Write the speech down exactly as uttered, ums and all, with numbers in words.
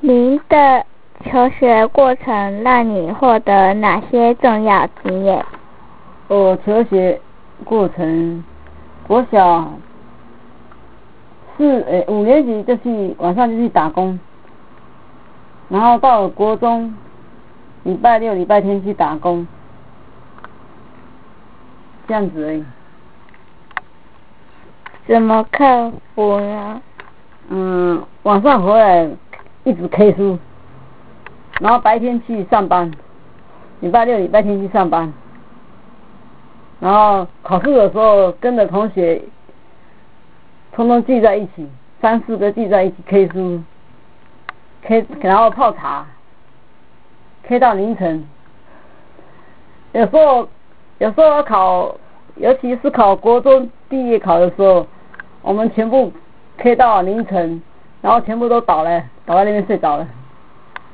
您的求学过程让你获得哪些重要经验？ 我求学过程，国小四诶五年级就去晚上就去打工，然后到了国中，礼拜六礼拜天去打工，这样子而已。 怎么克服呢？ 嗯，晚上回来一直 K 书，然后白天去上班，礼拜六礼拜天去上班，然后考试的时候跟着同学通通聚在一起，三四个聚在一起 K 书 ，K 然后泡茶 ，K 到凌晨。有时候有时候考，尤其是考国中毕业考的时候，我们全部 K 到凌晨，然后全部都倒了，倒在那边睡着了。